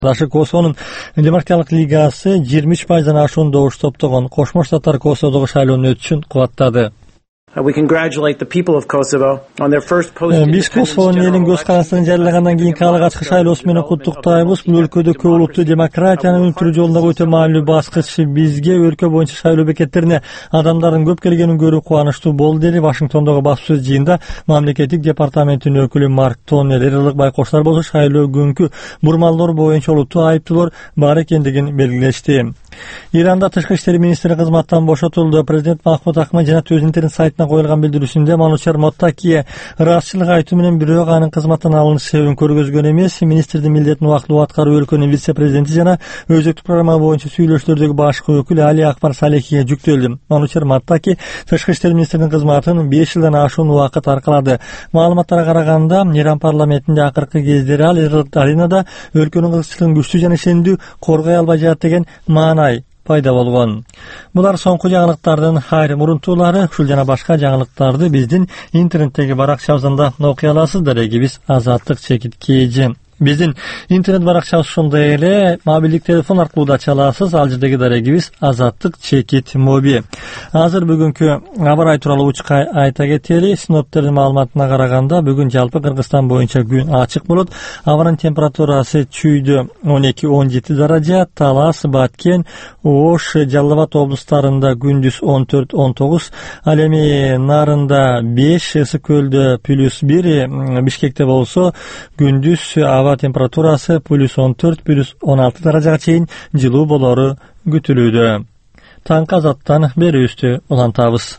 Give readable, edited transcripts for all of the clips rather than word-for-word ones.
Дашы Косоонун Демократиялык лигасы 23%-дан ашуун добуш топтогон Кошмо Штаттар Косоводогу шайлоонун өтүшүн кубаттады. We congratulate the people of Kosovo on their first Биз Косовонун элин көз карасын жарыялагандан кийинки алгачкы шайлоосу менен куттуктайбыз. Бул өлкөдө көп улуттуу демократиянын өткөрүү жолундагы өтө маанилүү баскыч. Бизге өлкө боюнча шайлоо бекеттерине адамдардын көп келгенин көрүү кубанычтуу болду, деди Вашингтондогу баспасөз жыйында мамлекеттик департаменттин өкүлү Марк Тоннер. Эрлик байкоштор болсо шайлоо күнкү бурмалдоо боюнча олуттуу айыптуулар бар экендигин белгилешти. Иранда тышкы иштер министри кызматтан бошотулду. Президент Махмуд Ахмадинежад өзүнүн сайтына коюлган билдирүүсүндө Манучар Моттакиге ырасчылык айтуу менен бирок анын кызматтан алыныш себебин көргөзгөн эмес, министрдин милдетин убактылуу аткаруу өлкөнүн вице-президенти жана өзөктүк программа боюнча сүйлөшүүлөрдөгү башкы өкүл Али Акбар Салехиге жүктөлдү. Манучар Моттаки тышкы иштер министринин кызматын 5 жылдан ашуун убакыт аркалады. Маалыматтарга караганда, Иран парламентинде акыркы кездери ал аренада өлкөнүн кызыкчылыгын күчтүү жана ишендүү коргой албай жатат деген маанай пайда болгон. Булар соңку жаңылыктардын айрым урунтуулары. Ушул жана башка жаңылыктарды биздин интернеттеги баракчабызда окуй аласыздар. Биз Азаттык чекит KG. Биздин интернет баракчабыз ошондой эле мобилдик телефон аркылуу да ача аласыз. Ал жердеги дарегибиз Азаттык чекит моби. Азыр бүгүнкү аба-ырай тууралуу учка айта кетели. Синоптиктердин маалыматына караганда, бүгүн жалпы Кыргызстан боюнча күн ачык болот. Абанын температурасы чүйдө 12-17 даража, Талас, Баткен, Ош, Жалал Абад облустарында күндүз 14-19, ал эми Нарында 5, Ысык көлдө +1, Бишкекте болсо күндүз аба температурасы +14-+16 даражага чейин жылуу болору күтүлүүдө. Таңкы Азаттан берүүбүздү улантабыз.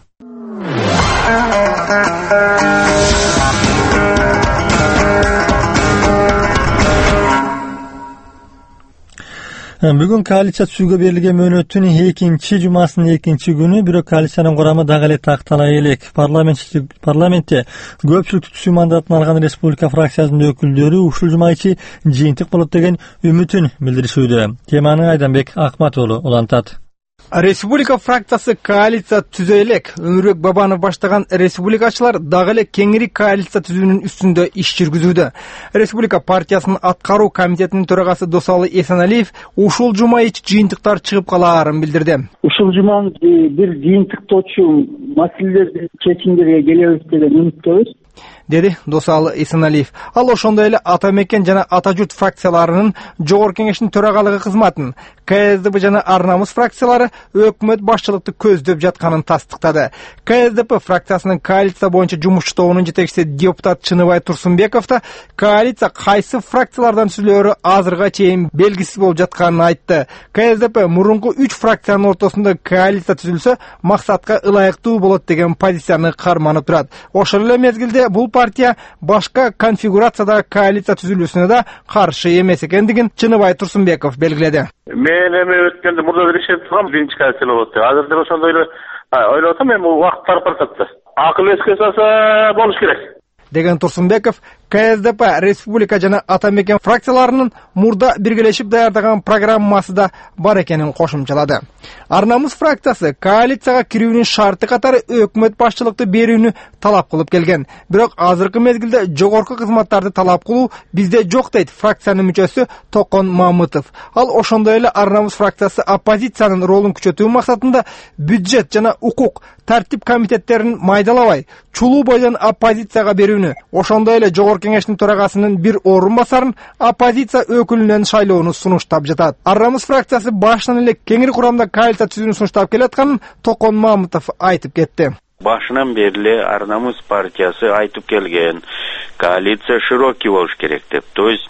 Бүгүн коалиция түзүүгө берилген мөөнөттүн экинчи жумасынын экинчи күнү, бирок коалициянын курамы дагы эле тактала элек. Парламентте көпчүлүктүү түзүү мандатын алган республика фракциясынын өкүлдөрү ушул жума ичи жыйынтык болот деген үмүтүн билдиришүүдө. Теманы Айданбек Акмат уулу улантат. Республика фракциясы коалиция түзө элек. Өмүрбек Бабанов баштаган республикачылар дагы эле кеңири коалиция түзүүнүн үстүндө иш жүргүзүүдө. Республика партиясынын аткаруу комитетинин төрагасы Досалы Эсеналиев ушул жума ичи жыйынтыктар чыгып калаарын билдирди. Ушул жума бир жыйынтыктоочу маселелерди чечимдерге келебиз деген үмүттөбүз, деди Досалы Эсеналиев. Ал ошондой эле Ата Мекен жана Ата Журт фракцияларынын жогорку кеңештин төрагалыгы кызматын, КСДП жана Ар Намыс фракциялары өкмөт башчылыкты көздөп жатканын тастыктады. КСДП фракциясынын коалиция боюнча жумушчу тобунун жетекчиси депутат Чыныбай Турсунбеков да коалиция кайсы фракциялардан түзүлөөрү азырга чейин белгисиз болуп жатканын айтты. КСДП мурунку 3 фракциянын ортосунда коалиция түзүлсө максатка ылайыктуу болот деген позицияны карманып турат. Ошол эле мезгилде бул партия башка конфигурациядагы коалиция түзүлүүсүнө да каршы эмес экендигин Чыныбай Турсунбеков белгиледи. Мен эми өткөндө мурда бир ишенип тургам, биринчи коалиция болот деп. Азыр деле ошондой эле ойлоп атам, эми убакыт барып баратат. Акыл эске салса болуш керек деген Турсунбеков КСДП, Республика жана Ата Мекен фракцияларынын мурда биргелешип даярдаган программасы да бар экенин кошумчалады. Ар Намыс фракциясы коалицияга кирүүнүн шарты катары өкмөт башчылыкты берүүнү талап кылып келген. Бирок азыркы мезгилде жогорку кызматтарды талап кылуу бизде жок дейт фракциянын мүчөсү Токон Мамытов. Ал ошондой эле Ар Намыс фракциясы оппозициянын ролун күчөтүү максатында бюджет жана укук тартип комитеттерин майдалабай, чулуу бойдон оппозицияга берүүнү, ошондой эле жогорку кеңештин төрагасынын бир орун басарын оппозиция өкүлүнөн шайлоону сунуштап жатат. Ар Намыс фракциясы башынан эле кеңири курамда коалиция түзүүнү сунуштап келатканын Токон Мамытов айтып кетти. Башынан бери Ар Намыс партиясы айтып келген, коалиция широкий болуш керек деп. То есть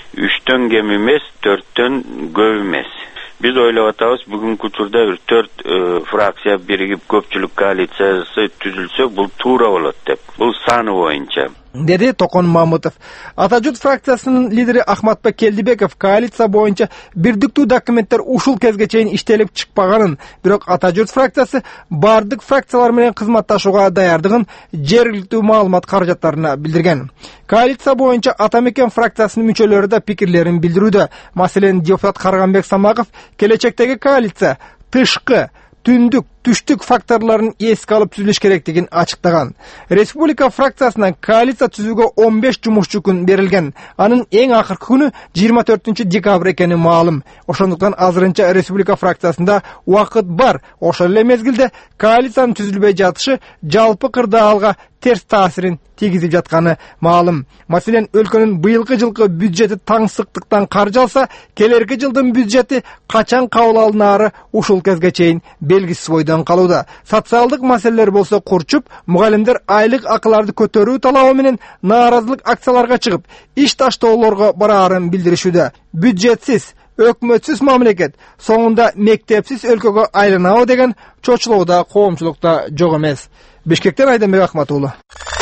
3төн кем эмес, 4төн көп эмес. Биз ойлоп атабыз, бүгүнкү учурда бир 4 фракция биригип көпчүлүк коалициясы түзүлсө, бул туура болот деп. Бул саны боюнча, деди Токон Мамытов. Ата Журт фракциясынын лидери Ахматбек Келдибеков коалиция боюнча бирдиктүү документтер ушул кезге чейин иштелип чыкпаганын, бирок Ата Журт фракциясы бардык фракциялар менен кызматташууга даярдыгын жергиликтүү маалымат каражаттарына билдирген. Коалиция боюнча Ата Мекен фракциясынын мүчөлөрү да пикирлерин билдирүүдө. Маселен, депутат Карганбек Самаков келечектеги коалиция тышкы түндүк, түштүк факторлорун эске алып түзүлүш керектигин ачыктаган. Республика фракциясына коалиция түзүүгө 15 жумушчу күн берилген. Анын эң акыркы күнү 24 декабрь экени маалым. Ошондуктан азырынча республика фракциясында убакыт бар. Ошол эле мезгилде коалициянын түзүлбөй жатышы жалпы кырдаалга терс таасирин тийгизип жатканы маалым. Маселен, өлкөнүн быйылкы жылкы бюджети таңсыктыктан каржы алса, келерки жылдын бюджети качан кабыл алынаары ушул кезге чейин белгисиз бойдон калууда. Социалдык маселелер болсо курчуп, мугалимдер айлык акыларды көтөрүү талабы менен нааразылык акцияларга чыгып, иш таштоолорго бараарын билдиришүүдө. Бюджетсиз, өкмөтсүз мамлекет соңунда мектепсиз өлкөгө айланабы деген чочулоо да коомчулукта жок эмес. Бишкектен Айдамбек Акматуулу.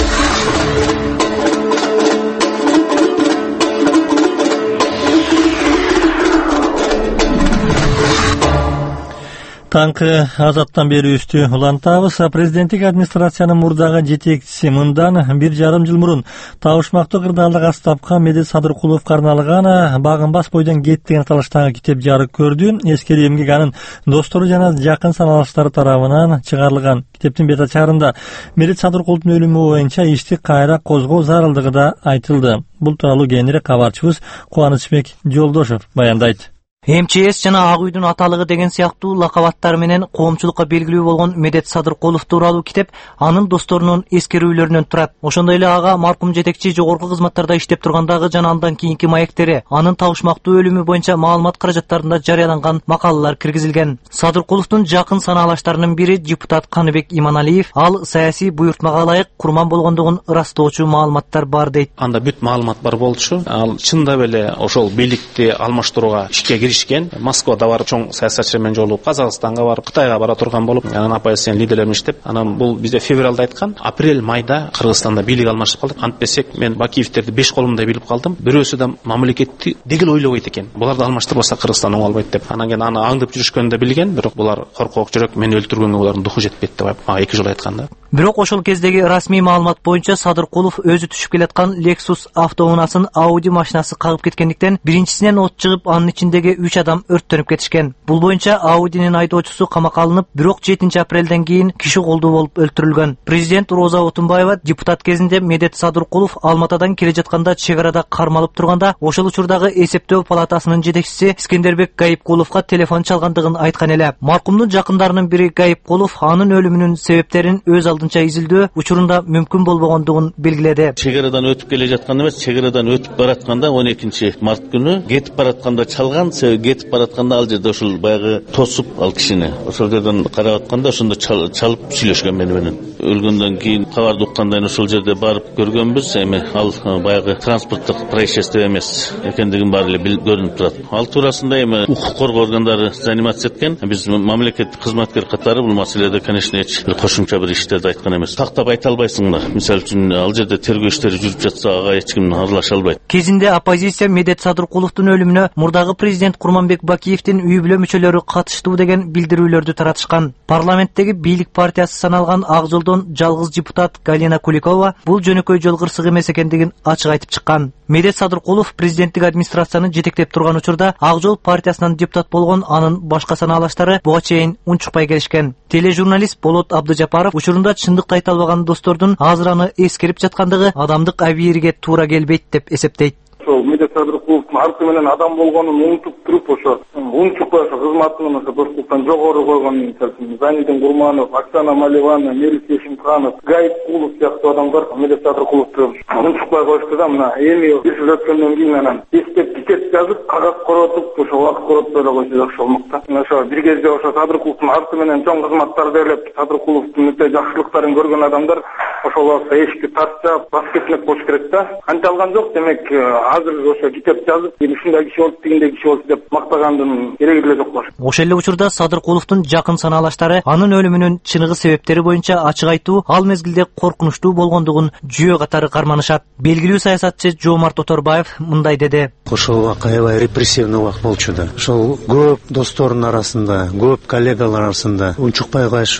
Таңкы азаттан берүүбүздү улантабыз. Президенттик администрациянын мурдагы жетекчиси мындан 1,5 жыл мурун табышмактуу кырдаалда газ тапкан Медет Садыркуловго арналган «Багынбас бойдон кет» деген аталыштагы китеп жарык көрдү. Эскери эмгек анын достору жана жакын саналыштары тарабынан чыгарылган. Китептин бет ачарында Медет Садыркуловдун өлүмү боюнча ишти кайра козгоо зарылдыгы да айтылды. Бул тууралуу кийинирээк кабарчыбыз Кубанычбек Жолдошов баяндайт. МЧС жана Ак үйдүн аталыгы деген сыяктуу лакабаттары менен коомчулукка белгилүү болгон Медет Садыркулов тууралуу китеп анын досторунун эскерүүлөрүнөн турат. Ошондой эле ага маркум жетекчи жогорку кызматтарда иштеп тургандагы жана андан кийинки маектери, анын табышмактуу өлүмү боюнча маалымат каражаттарында жарыяланган макалалар киргизилген. Садыркуловдун жакын санаалаштарынын бири депутат Каныбек Иманалиев, ал саясий буйртмага ылайык курман болгондугун ырастоочу маалыматтар бар дейт. Анда бүт маалымат бар болчу. Ал чындап эле ошол бийликти алмаштырууга ишке киришкен. Москвада барып чоң саясатчылар менен жолугуп, Казакстанга барып, Кытайга бара турган болуп, анан оппозициянын лидерлери менен иштеп, анан бул бизде февралда айткан, апрель майда Кыргызстанда бийлик алмашып калдык. Антпесек мен Бакиевтерди 5 колумда билип калдым. Бирөөсү да мамлекетти дегил ойлобойт экен. Буларды алмаштырбаса Кыргызстан оң албайт деп. Анан кийин аны аңдып жүрүшкөнү да билген, бирок булар коркок жүрөк, мени өлтүргөнгө булардын духу жетпейт деп мага 2 жыл айткан да. Бирок ошол кездеги расмий маалымат боюнча Садыркулов өзү түшүп келаткан Lexus автоунаасын Audi машинасы кагып кеткендиктен биринчисинен от чыгып, анын ичиндеги 3 адам өрттөнүп кетишкен. Бул боюнча Audинин айдоочусу камакка алынып, бирок 7 апрелден кийин киши колдуу болуп өлтүрүлгөн. Президент Роза Отунбаева депутат кезинде Медет Садыркулов Алматадан келе жатканда чек арада кармалып турганда, ошол учурдагы эсептөө палатасынын жетекчиси Искендербек Гайыпкуловго телефон чалгандыгын айткан эле. Маркумдун жакындарынын бири Гайыпкулов анын өлүмүнүн себептерин өз алдынча изилдөө учурунда мүмкүн болбогондугун белгиледи. Чек арадан өтүп келе жатканда эмес, чек арадан өтүп баратканда 12 март күнү кетип баратканда чалган, кетип баратканда ал жерде ошол баягы тосуп ал кишини ошол жерден карап атканда ошондо чалып сүйлөшкөн менен. Өлгөндөн кийин кабарды уккандан ошол жерде барып көргөнбүз, эми ал баягы транспорттук происшествие эмес экендигин баары эле көрүнүп турат. Ал туурасында эми укук коргоо органдары заниматься эткен. Биз мамлекеттик кызматкер катары бул маселеде, конечно, кошумча бир иштерди айткан эмес. Тактап айта албайсыңдар. Мисалы үчүн ал жерде тергөө иштери жүрүп жатса, ага эч ким аралаша албайт. Кезинде оппозиция Медет Садыркуловдун өлүмүнө мурдагы президент Курманбек Бакиевдин үй бүлө мүчөлөрү катыштуу деген билдирүүлөрдү таратышкан. Парламенттеги бийлик партиясы саналган Ак жолдон жалгыз депутат Галина Куликова бул жөнөкөй жол кырсык эмес экендигин ачык айтып чыккан. Медет Садыркулов президенттик администрацияны жетектеп турган учурда Ак жол партиясынан депутат болгон анын башка санаалаштары буга чейин унчукпай келишкен. Тележурналист Болот Абдыжапаров учурунда чындыкты айта албаган достордун азыр аны эскерип жаткандыгы адамдык абийирге туура келбейт деп эсептейт. Медет Садыркуловдун арты менен адам болгонун унутуп туруп, ошо унчукпай ошо кызматынын ошо достуктан жогору койгон, мисалы Занидин Гурманов, Оксана Маливана, Мелис Ешимканов, Гайыпкулов сыяктуу адамдар Медет Садыркуловду унчукпай коюшту да, мына эми 1 жыл өткөндөн кийин анан эстеп китеп жазып, кагаз коротуп, ошо убакыт коротпой эле койсо жакшы болмок да. Ошо бир кезде ошо Садыркуловдун арты менен чоң кызматтар берип, Садыркуловдун өтө жакшылыктарын көргөн адамдар ошол убакытта эшикти тарткап басып кетмек болуш керек да. Анча алган жок, демек азыр ошо китеп жазып, ушундай киши болуп, тигиндей киши болуп деп мактагандын кереги эле жок болчу. Ошол эле учурда Садыркуловдун жакын санаалаштары анын өлүмүнүн чыныгы себептери боюнча ачык айтуу ал мезгилде коркунучтуу болгондугун жүйө катары карманышат. Белгилүү саясатчы Жоомарт Оторбаев мындай деди. Ошол убак аябай репрессивный убак болчу да. Ошол көп достордун арасында, көп коллегалар арасында унчукпай кайшы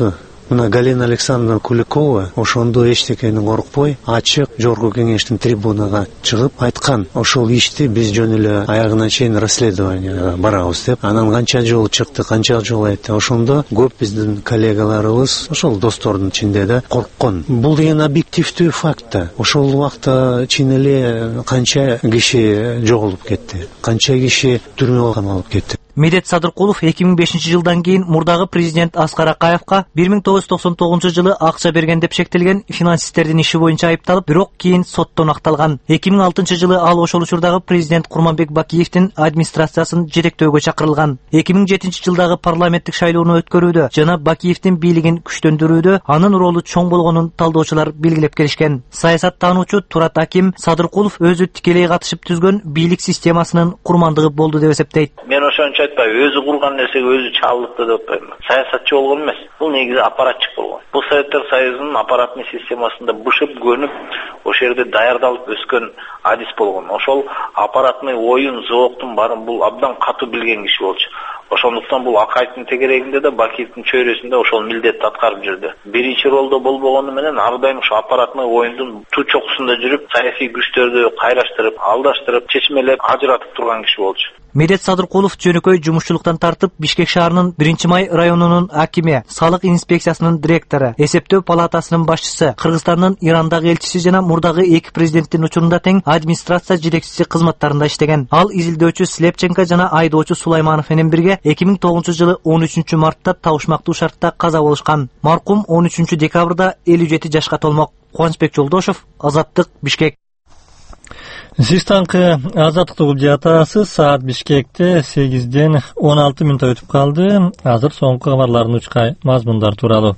Мына Галина Александровна Куликова ошондо эчтекени коркпой, ачык жогорку кеңештин трибунага чыгып айткан. Ошол ишти биз жөн эле аягына чейин расследованияга барабыз деп. Анан канча жолу чыкты, канча жолу айтты. Ошондо көп биздин коллегаларыбыз ошол достордун ичинде да корккон. Бул деген объективдүү факт да. Ошол убакта чын эле канча киши жоголуп кетти, канча киши түрмөгө камалып кетти. Медет Садыркулов 2005 жылдан кийин мурдагы президент Аскар Акаевка 1999 жылы акча берген деп шектелген финансисттердин иши боюнча айыпталып, бирок кийин соттон акталган. 2006 жылы ал ошол учурдагы президент Курманбек Бакиевдин администрациясын жетектөөгө чакырылган. 2007 жылдагы парламенттик шайлоону өткөрүүдө жана Бакиевдин бийлигин күчтөндүрүүдө анын ролу чоң болгонун талдоочулар белгилеп келишкен. Саясаттануучу Турат Аким Садыркулов өзү тикелей катышып түзгөн бийлик системасынын курмандыгы болду деп эсептейт. Мен ошончо өзү курган нерсеге өзү чалдыкты деп атпайм. Саясатчы болгон эмес. Бул негизи аппаратчык болгон. Бул Советтер Союзунун аппараттык системасында бышып, көнүп, ошол жерде даярдалып өскөн адис болгон. Ошол аппараттын оюн, зооктун баарын бул абдан катуу билген киши болчу. Ошондуктан бул Акаевдин тегерегинде да Бакиевдин чөйрөсүндө ошол милдетти аткарып жүрдү. Биринчи ролдо болбогону менен ар дайым ошо аппараттын оюндун ту чокусунда жүрүп, саясий күчтөрдү кайраштырып, алдаштырып, чечмелеп, ажыратып турган киши болчу. Медет Садыркулов жөнөкөй жумушчулуктан тартып Бишкек шаарынын 1-май районунун акими, салык инспекциясынын директору, эсептөө палатасынын башчысы, Кыргызстандын Ирандагы элчиси жана мурдагы эки президенттин учурунда тең администрация жетекчиси кызматтарында иштеген. Ал изилдөөчү Слепченко жана айдоочу Сулайманов менен бирге 2009 жылы 13 мартта табышмактуу шартта каза болушкан. Маркум 13 декабрда 57 жашка толмок. Кубанычбек Жолдошов, Азаттык, Бишкек. Сиз таңкы Азаттыкты угуп жатасыз. Саат Бишкекте 8-ден 16 мүнөт өтүп калды. Азыр соңку кабарлардын учкай мазмундар тууралуу.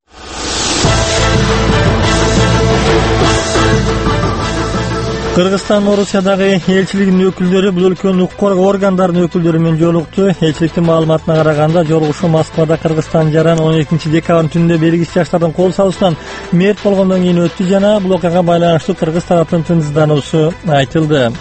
Кыргызстан Орусиядагы элчилигинин өкүлдөрү бул өлкөнүн укук коргоо органдарынын өкүлдөрү менен жолукту. Элчиликтин маалыматына караганда, жолугушуу Москвада Кыргызстан жаран 12 декабрь түнүндө белгисиз жаштардын кол салуусунан мерт болгондон кийин өттү жана бул окуяга байланыштуу Кыргыз тараптын тынчсыздануусу айтылды.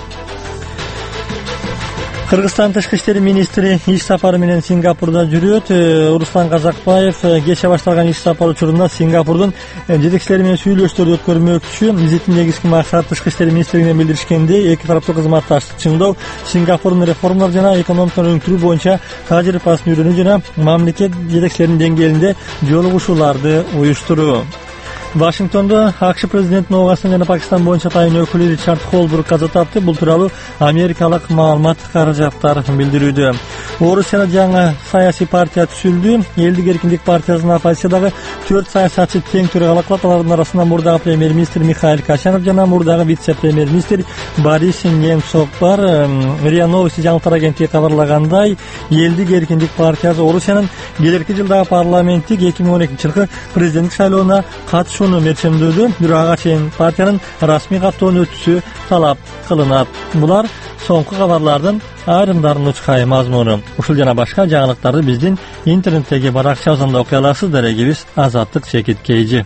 Кыргызстан тышкы иштер министри иш сапары менен Сингапурда жүрөт. Руслан Казакбаев кече башталган иш сапары учурунда Сингапурдун жетекчилери менен сүйлөшүүлөрдү өткөрмөкчү. Визиттин негизги максаты тышкы иштер министрлигине билдиришкендей, эки тараптуу кызматташтыкты чыңдоо, Сингапурдун реформалар жана экономиканы өнүктүрүү боюнча тажрыйбасын үйрөнүү жана мамлекет жетекчилеринин деңгээлинде жолугушууларды уюштуруу. Вашингтондо АКШ президентинин оогасын жана Пакистан боюнча тайын өкүлү Ричард Холбург каза тапты. Бул тууралуу америкалык маалымат каражаттар билдирүүдө. Орусияда жаңы саясий партия түзүлдү. Элдик эркиндик партиясынын оппозициядагы 4 саясатчы тең төрагалык алардын арасында мурдагы премьер-министр Михаил Качанов жана мурдагы вице-премьер-министр Борис Немцов бар. РИА Новости жаңылыктар агенттиги кабарлагандай, Элдик эркиндик партиясы Орусиянын келерки жылдагы парламенттик 2012 жылкы президенттик шайлооуна катышууну мерчемдөөдө, бирок ага чейин партиянын расмий каттоонун өтүүсү талап кылынат. Булар соңку кабарлардын айрымдарынын учкай мазмуну. Ушул жана башка жаңылыктарды биздин интернеттеги баракчабызда окуй аласыз. Дарегибиз Азаттык Чекит Кейжи.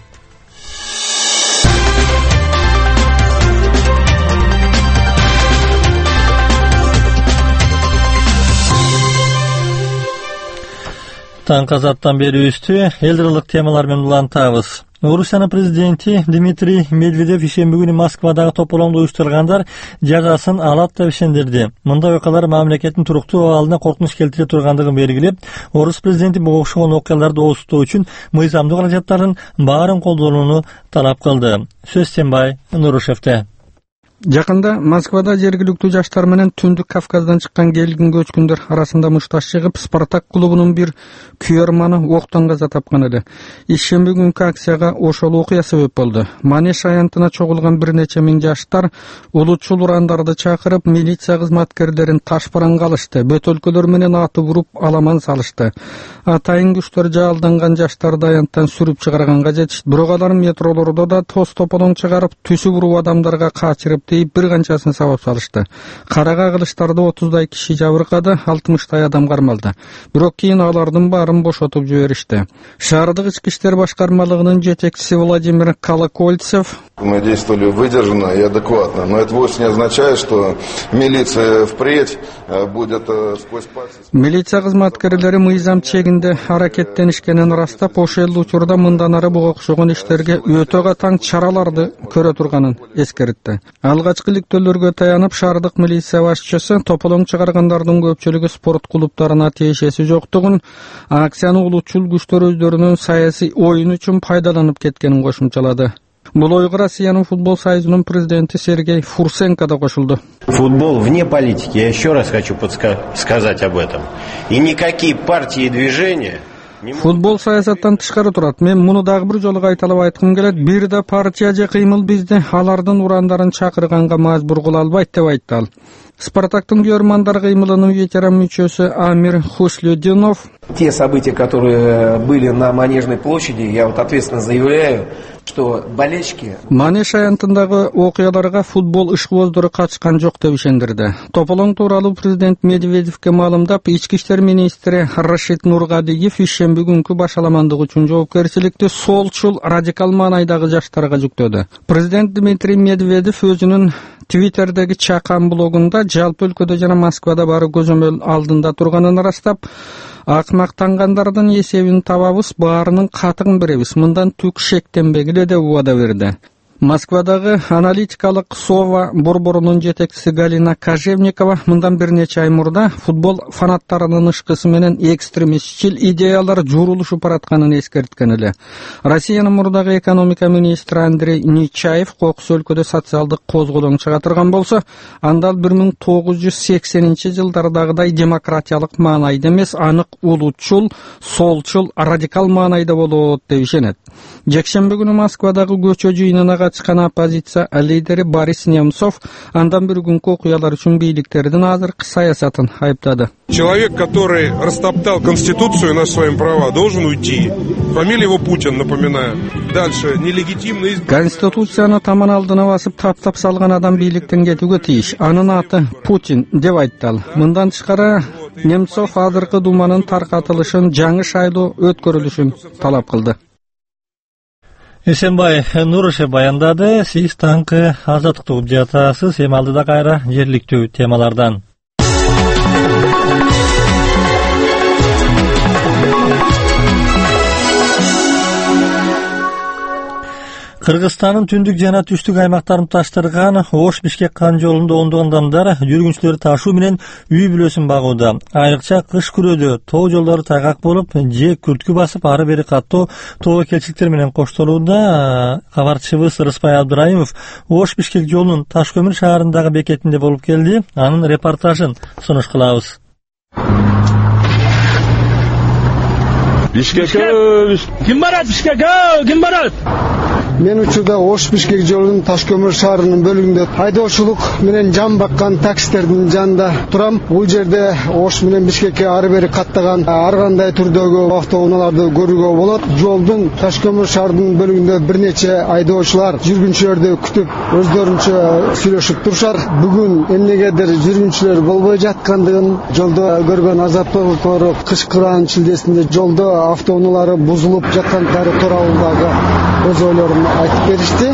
Таңкы Азаттан берүүбүздү элдиралык темалар менен улантабыз. Орусиянын президенти Дмитрий Медведев ишемби күнү Москвадагы тополоңду уюштургандар жазасын алат деп ишендирди. Мындай окуялар мамлекеттин туруктуу абалына коркунуч келтире тургандыгын белгилеп, орус президенти буга окшогон окуяларды ооздоо үчүн мыйзамдуу каражаттардын баарын колдонууну талап кылды. Сөз Сембай Нурушевте. Жакында Москвада жергиликтүү жаштар менен Түндүк Кавказдан чыккан келгин көчкүндөр арасында мушташ чыгып, Спартак клубунун бир күйөрманы октон каза тапкан эле. Ишемби күнкү акцияга ошол окуя себеп болду. Манеш аянтына чогулган бир нече миң жаштар улутчул урандарды чакырып, милиция кызматкерлерин таш бараңга алышты, бөтөлкөлөр менен атып уруп аламан салышты. Атайын күчтөр жаалданган жаштарды аянттан сүрүп чыгарганга жетишти. Бирок алар метролордо да тоз тополоң чыгарып, түсүп уруп адамдарга качырып бир канчасын сабап салышты. Карага кылыштарды 30дай киши жабыркады, 60дай адам кармалды. Бирок кийин алардын баарын бошотуп жиберишти. Шаардык ички иштер башкармалыгынын жетекчиси Владимир Колокольцев Мы действовали выдержанно и адекватно, но это вовсе не означает, что милиция впредь будет сквозь пальцы. Милиция кызматкерлери мыйзам чегинде аракеттенишкенин ырастап, ошол эл учурда мындан ары буга окшогон иштерге өтө катаң чараларды көрө турганын эскертти. Алгачкы иликтөөлөргө таянып, шаардык милиция башчысы тополоң чыгаргандардын көпчүлүгү спорт клубтарына тиешеси жоктугун, акцияны улутчул күчтөр өздөрүнүн саясий оюн үчүн пайдаланып кеткенин кошумчалады. Бул ойго Россиянын футбол союзунун президенти Сергей Фурсенко да кошулду. Футбол вне политики, я еще раз хочу сказать об этом. И никакие партии и движения... Футбол саясаттан тышкары турат. Мен муну дагы бир жолу кайталап айткым келет. Бир да партия же кыймыл бизди алардын урандарын чакырганга мажбур кыла албайт деп айтты ал. Спартактын көрмандар кыймылынын ветеран мүчөсү Амир Хуслюдинов. Те события, которые были на Манежной площади, я вот ответственно заявляю, что болельщики... Манеж аянтындагы окуяларга футбол ишкыбоздору катышкан жок деп ишендирди. Тополоң тууралуу президент Медведевке маалымдап, ички иштер министри Рашид Нургадиев ишемби күнкү башаламандык үчүн жоопкерчиликти солчул радикал маанайдагы жаштарга жүктөдү. Президент Дмитрий Медведев өзүнүн Твиттердеги чакан блогунда жалпы өлкөдө жана Москвада бары көзөмөл алдында турганын ырастап, акмактангандардын эсебин табабыз, баарынын катыгын беребиз, мындан түк шектенбегиле деп убада берди. Москвадагы аналитикалык СОВА борборунун жетекчиси Галина Кожевникова мындан бир нече ай мурда футбол фанаттарынын ышкысы менен экстремистчил идеялар журулушуп баратканын эскерткен эле. Россиянын мурдагы экономика министри Андрей Нечаев кокус өлкөдө социалдык козголоң чыгатырган болсо, анда 1980-жылдардагыдай демократиялык маанайда эмес, анык улутчул, солчул, радикал маанайда болот деп ишенет. Жекшемби күнү Москвадагы көчө жыйынына катышкан оппозиция лидери Борис Немцов андан бир күнкү окуялар үчүн бийликтердин азыркы саясатын айыптады. Человек, который растоптал Конституцию на свои права, должен уйти. Фамилия его Путин, напоминаю. Дальше нелегитимный... Конституцияны таман алдына басып таптап салган адам бийликтен кетүүгө тийиш. Анын аты Путин деп айтты ал. Мындан тышкары Немцов азыркы думанын таркатылышын жаңы шайлоо өткөрүлүшүн талап кылды. Эсенбай Нурышев баяндады. Сиз таңкы азаттыкты угуп жатасыз. Эми алдыда кайра жергиликтүү темалардан. Кыргызстандын түндүк жана түштүк аймактарын таштырган Ош-Бишкек кан жолунда ондогон адамдар жүргүнчүлөрдү ташуу менен үй бүлөсүн багууда. Айрыкча кыш күрөдө тоо жолдору тайгак болуп, же күрткү басып, ары бери каттоо тобокелчиликтер менен коштолууда. Кабарчыбыз Рыспай Абдырайымов Ош-Бишкек жолунун Ташкөмүр шаарындагы бекетинде болуп келди. Анын репортажын сунуш кылабыз. Бишкекке ким барат? Бишкекке ким барат? Мен учурда Ош-Бишкек жолунун Ташкөмүр шаарынын бөлүгүндө айдоочулук менен жан баккан таксистердин жанында турам. Бул жерде Ош менен Бишкекке ары бери каттаган ар кандай түрдөгү автоунааларды көрүүгө болот. Жолдун Ташкөмүр шаарынын бөлүгүндө бир нече айдоочулар жүргүнчүлөрдү күтүп өздөрүнчө сүйлөшүп турушар. Бүгүн эмнегедир жүргүнчүлөр болбой жаткандыгын, жолдо көргөн азаптоолору, кыш кыраан шилдесинде жолдо автоунаалары бузулуп жаткандары тууралуу өз ойлорун айтып беришти.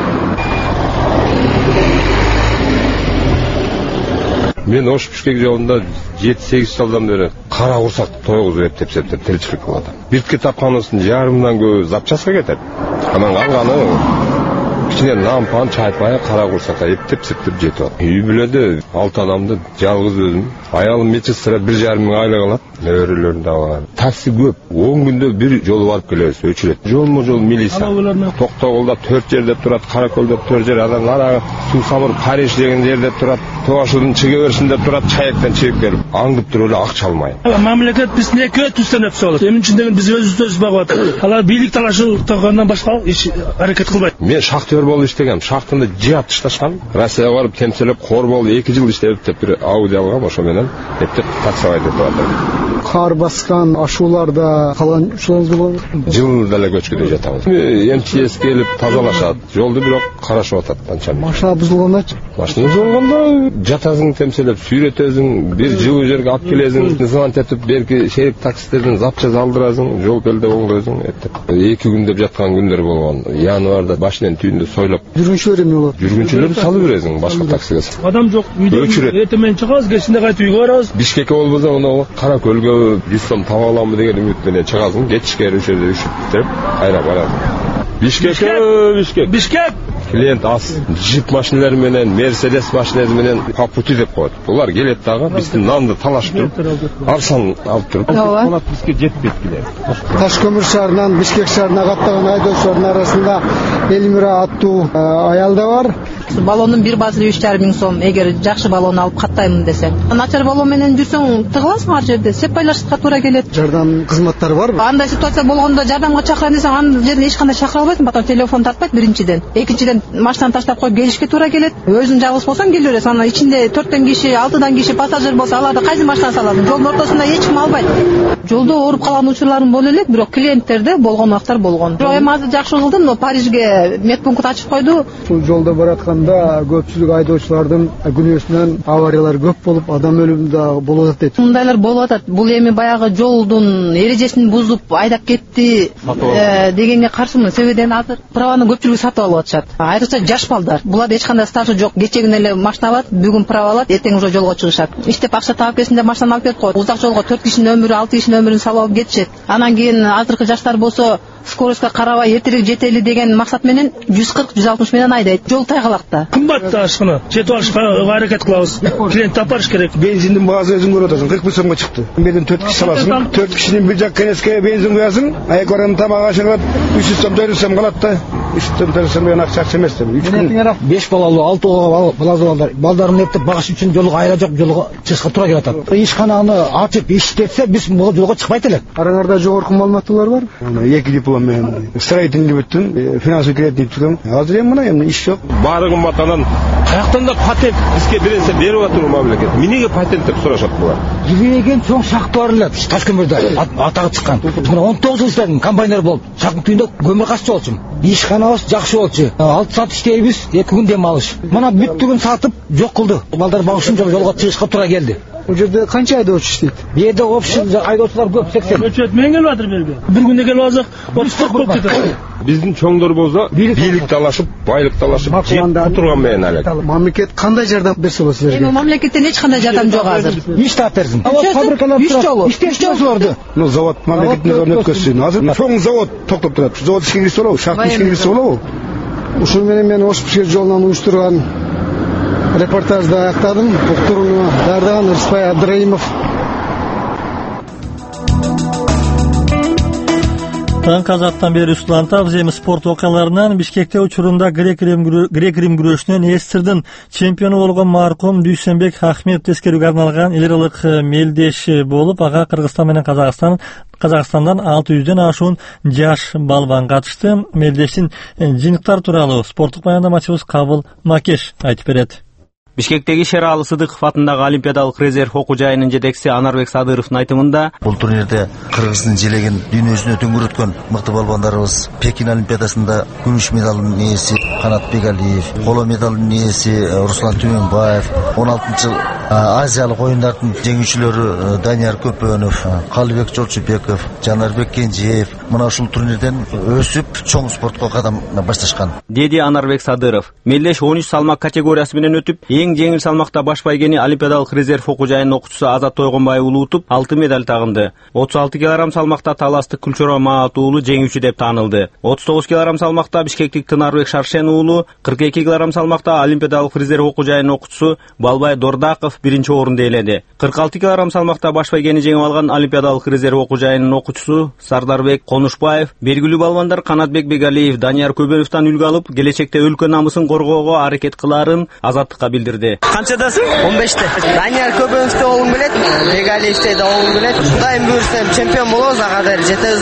Мен Ош-Бишкек жолунда 7-8 жылдан бери кара курсак тойгузуп эптеп тиричилик кылып атам. Биртке тапканыбыздын жарымынан көбү запчастка кетет. Анан калганы кичине нампан чайпай кара курсакка эптеп жетип атат. Үй бүлөдө 6 адамды жалгыз өзүм. Аялым медсестра 1,5 мың айлык алат. Неберелерим да бар. Такси көп. 10 күндө бир жолу барып келебиз, өчүрөт. Жолмо-жол милиция. Токтогулда 4 жерде турат, Каракөлдө 4 жер, анан ара Сусамыр Париж деген жерде турат. Тоошудун чыгыберисинде турат, чаектен чыгып келип, аңдып туруп эле акча алмай. Мамлекет бизне көт түстөнөп салат. Эмне үчүн деген биз өзүбүз багып атат. Алар бийлик талашуудан башка иш аракет кылбайт. Мен шахтер болуп иштегем. Шахтында жыят ташташкан. Россияга барып темселеп, кор болуп 2 жыл иштеп бир Ауди алгам, ошо менен эптеп таксовать этип атам. кар баскан ашууларда калган учурларыңыз болгонбу? Жыл деле көчкүдө жатабыз. МЧС келип тазалашат. Жолду бирок карашып атат анча. Машина бузулгандачы? Машина бузулганда жатасың, темселеп сүйрөтөсүң, бир жылуу жерге алып келесиң, звонок этип берки шерип таксистерден запча алдырасың, жол белде оңдойсуң этип. 2 күн деп жаткан күндөр болгон. Январда башынан түйүндө сойлоп. Жүргүнчүлөр эмне болот? Жүргүнчүлөрдү салып бересиң башка таксиге. Адам жок, үйдөн эртемен чыгабыз, кечинде кайтып үйгө барабыз. Бишкекке болбосо ono Кара көлгө 100 сом таба аламбы деген үмүт менен чыгасың, кечке ошерде üşүп кайра барасың. Бишкек. Клиент аз. Джип машиналары менен, Мерседес машиналары менен по пути деп коет. Булар келет дагы биздин нанды талашып туруп, арсан алып туруп, онат бизге жетпейт келет. Ташкөмүр шаарынан Бишкек шаарына каттаган айдоочулардын арасында Элмира аттуу аял да бар. Баллондун бир базы 3,5 сом. Эгер жакшы баллон алып каттаймын десең. Начар баллон менен жүрсөң тыгыласың ар жерде. Сеп байлашырга туура келет. Жардам кызматтары барбы? Андай ситуация болгондо жардамга чакырам десең, аны жерден эч кандай чакыра албайсың. Потом телефон тартпайт биринчиден. Экинчиден машинаны таштап коюп келишке туура келет. Өзүң жалгыз болсоң келе бересиң. Анан ичинде 4 киши, 6 киши пассажир болсо, аларды кайсы машина саласың? Жолдун ортосунда эч ким албайт. Жолдо ооруп калган учурларым боло элек, бирок клиенттерде болгон убактар болгон. Эми азыр жакшы кылды, но Парижге медпункт ачып койду. Ушул жолдо баратканда көпчүлүк айдоочулардын күнөөсүнөн авариялар көп болуп, адам өлүмү да болуп атат дейт. Мындайлар болуп атат. Бул эми баягы жолдун эрежесин бузуп айдап кетти дегенге каршымын. Себебен азыр праваны көпчүлүгү сатып алып атышат. Айрыкча жаш балдар. Буларда эч кандай стажы жок. Кечегин эле машина алат, бүгүн права алат, эртең уже жолго чыгышат. Иштеп акча таап келсин деп машинаны алып кетип коет. Узак жолго 4 кишинин өмүрү, 6 кишинин өмүрүн салып алып кетишет. Анан кийин азыркы жаштар болсо скоростька карабай эртерээк жетели деген максат менен 140-160 менен айдайт. Жол тайгалакта. Кымбат ашкыны. Жетип алышка аракет кылабыз. Клиент тапарыш керек. Бензиндин баасы өзүң көрүп атасың. 40 сомго чыкты. Менден 4 киши саласың. 4 кишинин бир жак кенеске бензин куясың. Аяк баран тамак ашыгат 300 сом 400 сом калат да. 300 сом 400 сом менен акча эмес да. 3 күн 5 балалуу, 6 балалуу балдарын эптеп багыш үчүн жолго айла жок, жолго чыгышка туура келип атат. Ишкананы ачып иштетсе биз бул жолго чыкпайт элек. Араңарда жогорку маалыматтуулар бар? 2 диплом менен строительный бүттүм, финансовый кредитный түзөм. Азыр эми мына эми иш жок. Баары кымбат анан каяктан да патент бизге берилсе берип атыр мамлекет. Эмнеге патент деп сурашат булар? Жибеген чоң шахта бар эле Ташкөмүрдө атагы чыккан. Мына 19 жыл иштедим, комбайнер болуп. Шактын түбүндө көмүр кашчы болчумун. Ишканабыз жакшы болчу. 6 саат иштейбиз, 2 күн дем алыш. Мына бүттүгүн сатып жок кылды. Балдар багышым жолго чыгышка туура келди. Бул жерде канча айдоочу иштейт? Бу жерде общий айдоочулар көп, 80. Көчөт менен келип атыр берге. Бир күндө келип алсак 30 болуп кетет. Биздин чоңдор болсо бийлик талашып, байлык талашып, турган менен алек. Мамлекет кандай жардам берсе болот силерге? Эми мамлекеттен эч кандай жардам жок азыр. Иш таап берсин. Фабрикалар иштешчүлөр. Ну завод мамлекеттин назарына өткөзсүн. Азыр чоң завод токтоп турат. Завод ишке кирсе болобу? Шахта ишке кирсе болобу? Ушул менен мен Ош-Бишкек жолунан уюштурган репортажды аяктадым. Уктурууну даярдаган Рыспай Абдыраимов. Таң казактан бери устулантабыз. Эми спорт окуяларынан Бишкекте учурунда грек-рим күрөшүнөн эстирдин чемпиону болгон маркум Дүйсөнбек Ахметов тескерүүгө арналган эл аралык мелдеш болуп, ага Кыргызстан менен Казакстандан 600дөн ашуун жаш балбан катышты. Мелдештин жыйынтыктары тууралуу спорттук баяндамачыбыз Кабыл Макеш айтып берет. Бишкектеги Шералы Сыдыков атындагы Олимпиадалык резерв окуу жайынын жетекчиси Анарбек Садыровдун айтымында, бул турнирде Кыргыздын желеген дүйнөсүнө төңгөрөткөн мыкты балбандарыбыз Пекин Олимпиадасында күмүш медалдын ээси Канат Бегалиев, коло медалдын ээси Руслан Түмөнбаев, 16-жыл Азиялык оюндардын жеңүүчүлөрү Данияр Көпөнов, Калыбек Жолчубеков, Жанарбек Кенжеев мына ушул турнирден өсүп чоң спортко кадам башташкан, деди Анарбек Садыров. Мелдеш 13 салмак категориясы менен өтүп, эң жеңил салмакта баш байгени Олимпиадалык резерв окуу жайынын окуучусу Азат Тойгонбаев уулу утуп 6 медаль тагынды. 36 кг салмакта Таластык Күлчора Маат уулу жеңүүчү деп таанылды. 39 кг салмакта Бишкектик Тынарбек Шаршен уулу, 42 кг салмакта Олимпиадалык резерв окуу жайынын окуучусу Балбай Дордаков биринчи орунду ээледи. 46 кг салмакта баш байгени жеңип алган Олимпиадалык резерв окуу жайынын окуучусу Сардарбек Конушбаев, белгилүү балбандар Канатбек Бегалиев, Данияр Көбөновдон үлгү алып, келечекте өлкө намысын коргоого аракет кылаарын азаттыкка билдирди. Канчадасың? 15-те. Данияр Көбөновдө оолум келет, Бегалиевде да оолум келет. Кудайым буйрса чемпион болобуз, ага да жетебиз да.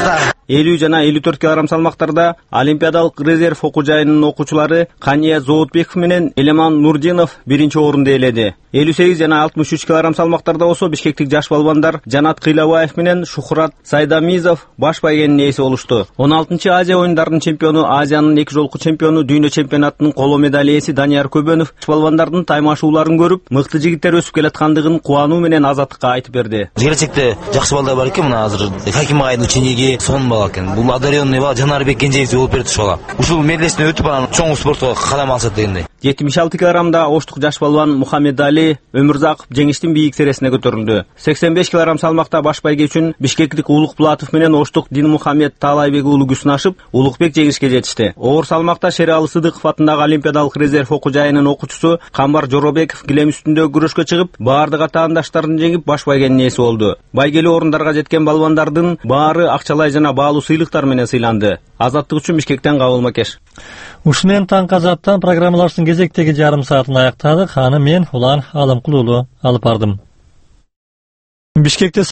50 жана 54 килограмм салмактарда Олимпиадалык резерв окуу жайынын окуучулары Кания Зоотбеков менен Элеман Нурдинов биринчи орунду ээледи. 58 жана 63 килограмм салмактарда болсо бишкектик жаш балбандар Жанат Кыйлабаев менен Шухрат Сайдамизов баш байгенин ээси болушту. 16-Азия оюндарынын чемпиону, Азиянын 2 жолку чемпиону, дүйнө чемпионатынын коло медаль ээси Данияр Көбөнов балбандардын таймашууларын көрүп, мыкты жигиттер өсүп келаткандыгын кубануу менен Азаттыкка айтып берди. Келечекте жакшы балдар бар экен, мына азыр Хаким агайдын учениги сонун бала экен. Бул одаренный бала Жанарбек Кенжеев болуп берди бала. Ушул медлесине өтүп анан чоң спортко кадам алсат дегендей. 76 килограммда оштук жаш балбан Мухаммед Али Өмүрзаков жеңиштин бийик сересине көтөрүлдү. 85 килограмм салмакта баш байге үчүн бишкектик Улук Булатов менен оштук Дин Мухаммед Таалайбек уулу күсүнашып, Улукбек жеңишке жетишти. Оор салмакта Шерали Сыдыков атындагы Олимпиадалык резерв окуу жайынын окуучусу Камбар Жоробеков килем үстүндө күрөшкө чыгып, баардык атаандаштарын жеңип баш байгенин ээси болду. Байгелүү орундарга жеткен балбандардын баары акчалай жана баалуу сыйлыктар менен сыйланды. Азаттык үчүн Бишкектен Кабыл Макеш. Ушу менен таңкы азаттан программаларыбыздын кезектеги жарым саатын аяктадык. Аны мен Улан Алымкулуулу алып бардым. Бишкекте